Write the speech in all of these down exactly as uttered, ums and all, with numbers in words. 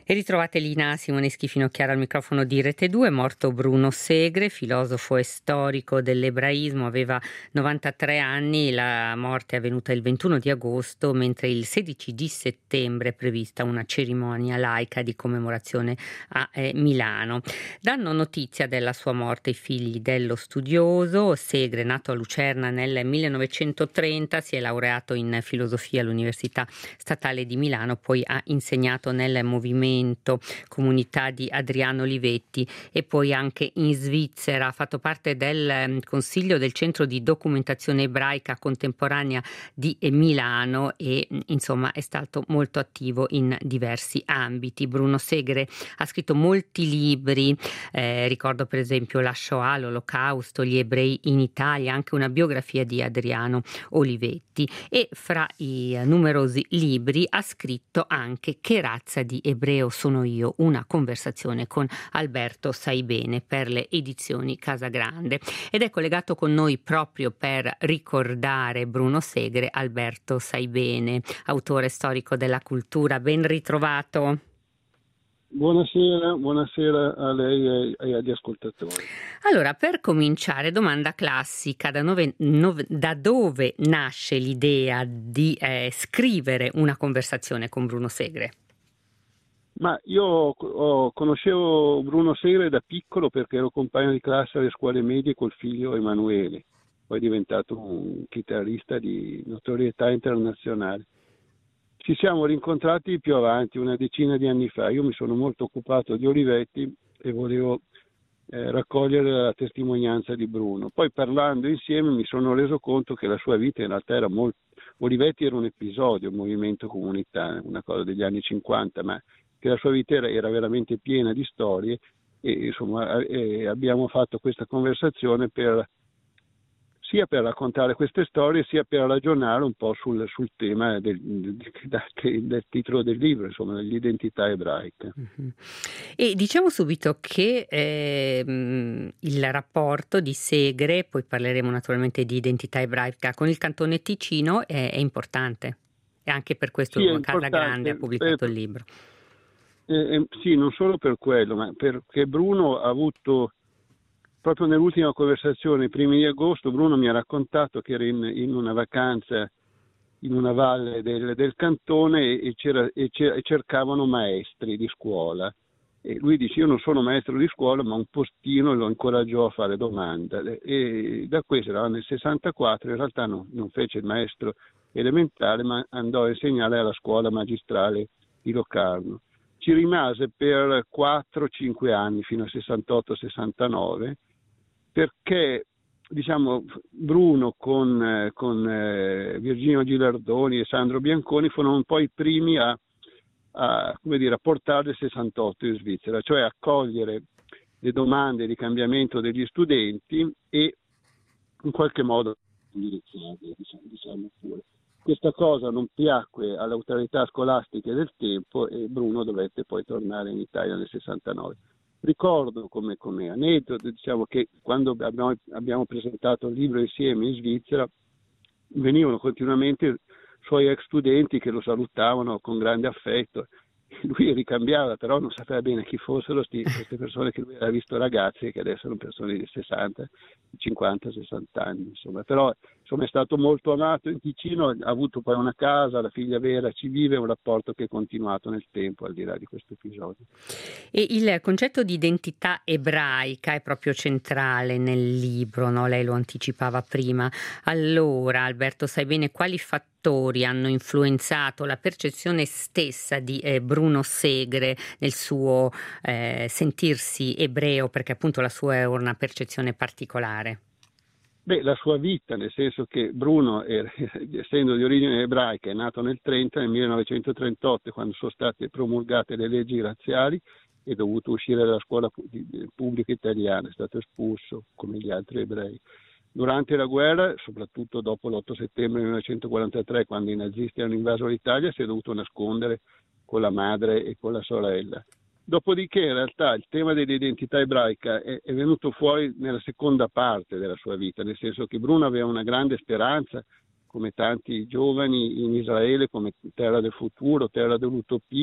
E ritrovate Lina Simoneschi Finocchiara al microfono di Rete due. Morto Bruno Segre, filosofo e storico dell'ebraismo, aveva novantatré anni. La morte è avvenuta il ventuno di agosto, mentre il sedici di settembre è prevista una cerimonia laica di commemorazione a eh, Milano. Danno notizia della sua morte i figli dello studioso. Segre, nato a Lucerna nel millenovecentotrenta, si è laureato in filosofia all'Università Statale di Milano, poi ha insegnato nel movimento Comunità di Adriano Olivetti e poi anche in Svizzera. Ha fatto parte del Consiglio del Centro di Documentazione Ebraica Contemporanea di Milano e insomma è stato molto attivo in diversi ambiti. Bruno Segre ha scritto molti libri, eh, ricordo per esempio La Shoah, l'Olocausto, gli ebrei in Italia, anche una biografia di Adriano Olivetti, e fra i numerosi libri ha scritto anche Che razza di ebreo sono io, una conversazione con Alberto Saibene per le edizioni Casagrande, ed è collegato con noi proprio per ricordare Bruno Segre Alberto Saibene, autore storico della cultura. Ben ritrovato. Buonasera, buonasera a lei e agli ascoltatori. Allora, per cominciare, domanda classica: da dove, nove, da dove nasce l'idea di eh, scrivere una conversazione con Bruno Segre? Ma io ho, conoscevo Bruno Segre da piccolo perché ero compagno di classe alle scuole medie col figlio Emanuele, poi è diventato un chitarrista di notorietà internazionale. Ci siamo rincontrati più avanti, una decina di anni fa. Io mi sono molto occupato di Olivetti e volevo eh, raccogliere la testimonianza di Bruno. Poi parlando insieme mi sono reso conto che la sua vita in realtà era molto... Olivetti era un episodio, un movimento comunitario, una cosa degli anni cinquanta, ma che la sua vita era, era veramente piena di storie e insomma eh, abbiamo fatto questa conversazione per sia per raccontare queste storie sia per ragionare un po' sul, sul tema del, del, del, del titolo del libro, insomma, dell'identità ebraica. Uh-huh. E diciamo subito che eh, il rapporto di Segre, poi parleremo naturalmente di identità ebraica, con il Cantone Ticino è, è importante, e anche per questo Sì, Casagrande ha pubblicato per, il libro. Eh, eh, sì, non solo per quello, ma perché Bruno ha avuto, proprio nell'ultima conversazione, i primi di agosto, Bruno mi ha raccontato che era in, in una vacanza in una valle del, del cantone e, c'era, e, c'era, e cercavano maestri di scuola. E lui dice: io non sono maestro di scuola, ma un postino lo incoraggiò a fare domande. E da questo era nel sessantaquattro, in realtà non, non fece il maestro elementare, ma andò a insegnare alla scuola magistrale di Locarno. Ci rimase per quattro cinque anni, fino al sessantotto sessantanove, perché diciamo Bruno con, eh, con eh, Virginio Gilardoni e Sandro Bianconi furono un po' i primi a, a, come dire, a portare il sessantotto in Svizzera, cioè a cogliere le domande di cambiamento degli studenti e in qualche modo indirizzarli, diciamo, diciamo pure. Questa cosa non piacque alle autorità scolastiche del tempo e Bruno dovette poi tornare in Italia nel sessantanove. Ricordo come, come aneddoto, diciamo, che quando abbiamo, abbiamo presentato il libro insieme in Svizzera venivano continuamente suoi ex studenti che lo salutavano con grande affetto. Lui ricambiava, però non sapeva bene chi fossero sti, queste persone che lui aveva visto ragazzi che adesso sono persone di sessanta, cinquanta, sessanta anni, insomma. Però insomma, è stato molto amato in Ticino, ha avuto poi una casa, la figlia vera ci vive, un rapporto che è continuato nel tempo al di là di questo episodio. E il concetto di identità ebraica è proprio centrale nel libro, no? Lei lo anticipava prima. Allora, Alberto Saibene, quali fattori hanno influenzato la percezione stessa di eh, Bruno Segre nel suo eh, sentirsi ebreo, perché appunto la sua è una percezione particolare? Beh, la sua vita, nel senso che Bruno, è, essendo di origine ebraica, è nato nel trenta, nel millenovecentotrentotto, quando sono state promulgate le leggi razziali, è dovuto uscire dalla scuola pubblica italiana, è stato espulso come gli altri ebrei. Durante la guerra, soprattutto dopo l'otto settembre millenovecentoquarantatré, quando i nazisti hanno invaso l'Italia, si è dovuto nascondere con la madre e con la sorella. Dopodiché in realtà il tema dell'identità ebraica è, è venuto fuori nella seconda parte della sua vita, nel senso che Bruno aveva una grande speranza, come tanti giovani, in Israele come terra del futuro, terra dell'utopia,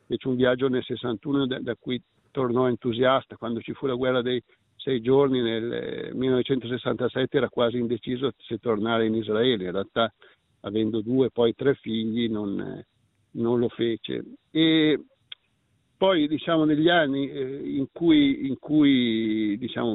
fece un viaggio nel sessantuno da, da cui tornò entusiasta. Quando ci fu la guerra dei sei giorni nel millenovecentosessantasette era quasi indeciso se tornare in Israele, in realtà avendo due poi tre figli non, non lo fece. E poi diciamo negli anni eh, in cui, in cui diciamo,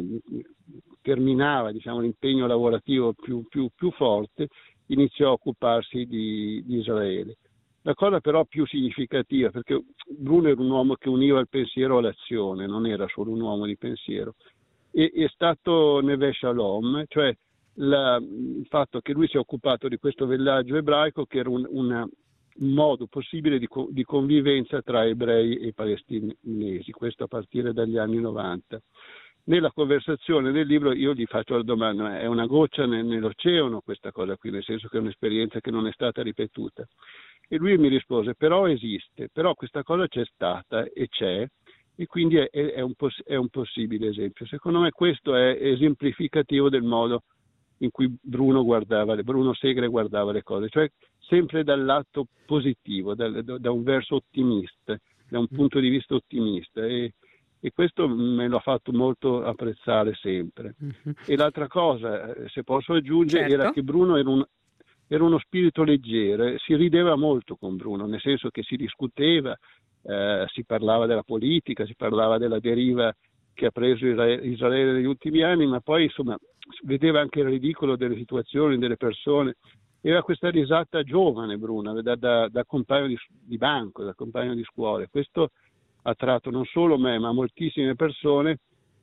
terminava diciamo, l'impegno lavorativo più, più, più forte, iniziò a occuparsi di, di Israele. La cosa però più significativa, perché Bruno era un uomo che univa il pensiero all'azione, non era solo un uomo di pensiero, e è stato Neve Shalom, cioè la, il fatto che lui si è occupato di questo villaggio ebraico che era un, una, un modo possibile di, di convivenza tra ebrei e palestinesi, questo a partire dagli anni novanta. Nella conversazione del libro io gli faccio la domanda: è una goccia nell'oceano questa cosa qui, nel senso che è un'esperienza che non è stata ripetuta? E lui mi rispose: però esiste, però questa cosa c'è stata e c'è, e quindi è, è, un, poss- è un possibile esempio. Secondo me questo è esemplificativo del modo in cui Bruno guardava, Bruno Segre guardava le cose, cioè sempre dal lato positivo, da, da un verso ottimista, da un punto di vista ottimista, e, e questo me l'ha fatto molto apprezzare sempre. Mm-hmm. E l'altra cosa, se posso aggiungere, certo, era che Bruno era un Era uno spirito leggero, si rideva molto con Bruno, nel senso che si discuteva, eh, si parlava della politica, si parlava della deriva che ha preso Israele negli ultimi anni, ma poi insomma vedeva anche il ridicolo delle situazioni, delle persone. Aveva questa risata giovane Bruno, da, da, da compagno di, di banco, da compagno di scuola. Questo ha attratto non solo me, ma moltissime persone,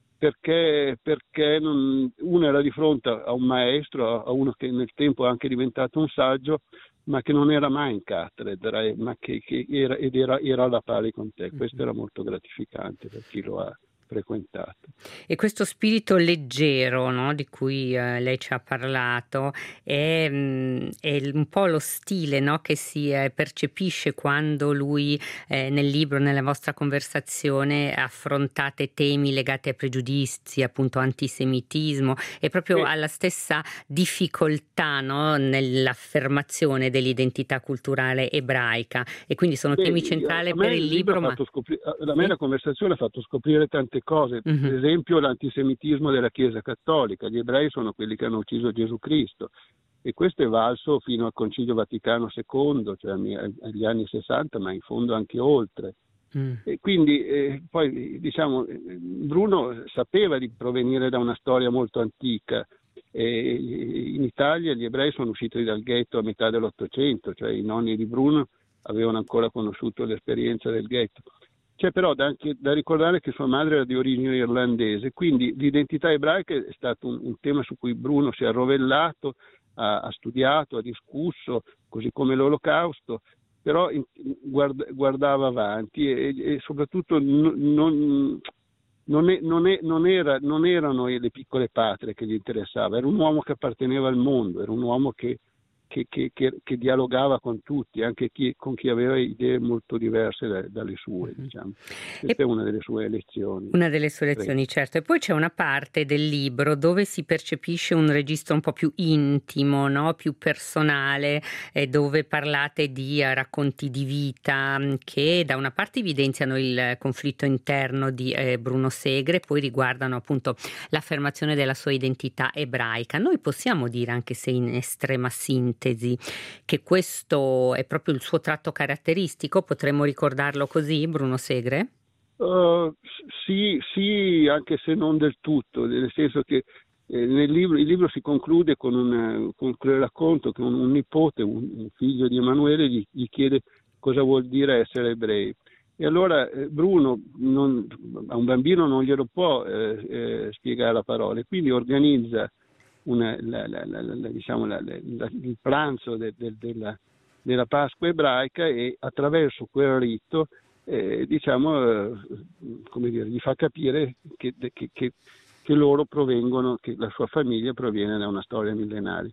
perché, perché non, uno era di fronte a un maestro, a uno che nel tempo è anche diventato un saggio, ma che non era mai in cattedra, ma che, che era, ed era, era alla pari con te. Questo era molto gratificante per chi lo ha frequentato. E questo spirito leggero, no, di cui eh, lei ci ha parlato è, mh, è un po' lo stile, no, che si eh, percepisce quando lui eh, nel libro, nella vostra conversazione, affrontate temi legati a pregiudizi, appunto antisemitismo, e proprio sì, alla stessa difficoltà, no, nell'affermazione dell'identità culturale ebraica, e quindi sono Beh, temi centrali per il, il libro. Ma scopri- la mia sì? conversazione ha fatto scoprire tante cose, uh-huh. Per esempio l'antisemitismo della Chiesa Cattolica. Gli ebrei sono quelli che hanno ucciso Gesù Cristo, e questo è valso fino al Concilio Vaticano secondo, cioè agli anni sessanta, ma in fondo anche oltre. Mm. E quindi eh, poi diciamo Bruno sapeva di provenire da una storia molto antica. E in Italia gli ebrei sono usciti dal ghetto a metà dell'Ottocento, cioè i nonni di Bruno avevano ancora conosciuto l'esperienza del ghetto. C'è però da, anche da ricordare che sua madre era di origine irlandese, quindi l'identità ebraica è stato un, un tema su cui Bruno si è arrovellato, ha, ha studiato, ha discusso, così come l'Olocausto, però in, guarda, guardava avanti e, e soprattutto non, non, non, è, non, è, non, era, non erano le piccole patrie che gli interessava, era un uomo che apparteneva al mondo, era un uomo che Che, che, che, che dialogava con tutti, anche chi, con chi aveva idee molto diverse da, dalle sue, diciamo. Questa e è una delle sue lezioni. Una delle sue lezioni, certo. E poi c'è una parte del libro dove si percepisce un registro un po' più intimo, no? Più personale, eh, dove parlate di uh, racconti di vita che da una parte evidenziano il conflitto interno di eh, Bruno Segre, poi riguardano appunto l'affermazione della sua identità ebraica. Noi possiamo dire, anche se in estrema sintesi, che questo è proprio il suo tratto caratteristico? Potremmo ricordarlo così, Bruno Segre? Uh, sì, sì, anche se non del tutto, nel senso che eh, nel libro, il libro si conclude con, un, con il racconto che un, un nipote, un, un figlio di Emanuele, gli, gli chiede cosa vuol dire essere ebrei. E allora eh, Bruno non, a un bambino non glielo può eh, eh, spiegare a parole, quindi organizza Una, la, la, la, la, diciamo, la, la, il pranzo de, de, della, della Pasqua ebraica, e attraverso quel rito eh, diciamo, eh, come dire, gli fa capire che, che, che, che loro provengono, che la sua famiglia proviene da una storia millenaria.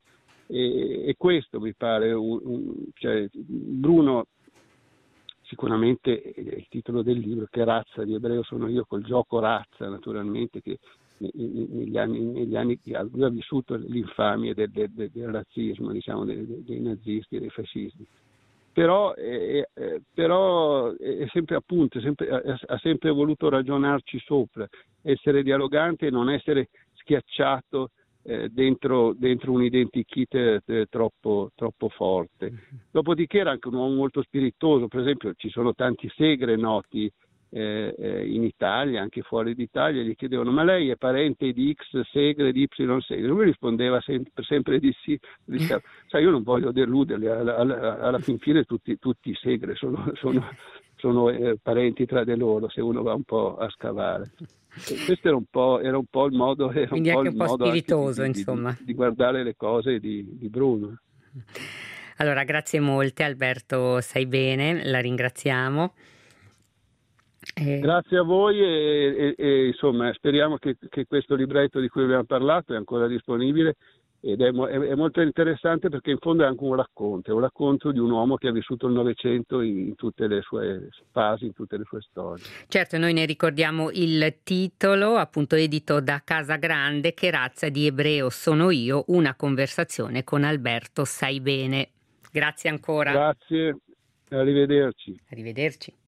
E, e questo mi pare un, un, cioè, Bruno sicuramente è il titolo del libro, che razza di ebreo sono io, col gioco razza naturalmente, che negli anni, negli anni lui ha vissuto l'infamia del, del, del razzismo, diciamo, dei, dei nazisti e dei fascisti. però, eh, eh, però è sempre appunto, è sempre, ha, ha sempre voluto ragionarci sopra, essere dialogante e non essere schiacciato eh, dentro, dentro un identikit eh, troppo, troppo forte. Dopodiché era anche un uomo molto spiritoso, per esempio ci sono tanti Segre noti eh, eh, in Italia, anche fuori d'Italia, gli chiedevano: ma lei è parente di X Segre, di Y Segre? Lui rispondeva sempre, sempre di sì. Diceva: sai, io non voglio deluderli, alla, alla, alla fin fine tutti, tutti i Segre sono, sono, sono eh, parenti tra di loro, se uno va un po' a scavare. E questo era un po', era un po' il modo, era un Quindi po' anche il un po' modo anche di, spiritoso, di, di, insomma. di guardare le cose di, di Bruno. Allora, grazie molte Alberto, sai bene, la ringraziamo. E... Grazie a voi e, e, e insomma speriamo che, che questo libretto di cui abbiamo parlato è ancora disponibile ed è, è, è molto interessante perché in fondo è anche un racconto, è un racconto di un uomo che ha vissuto il Novecento in, in tutte le sue fasi, in tutte le sue storie. Certo, noi ne ricordiamo il titolo, appunto edito da Casa Grande: Che razza di ebreo sono io? Una conversazione con Alberto Sai Bene. Grazie ancora. Grazie, arrivederci. Arrivederci.